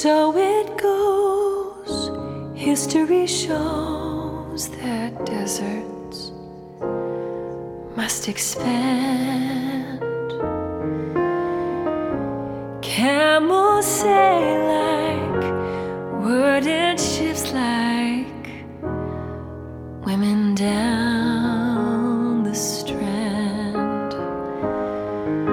So it goes. History shows that deserts must expand. Camels sail like wooden ships, like women down.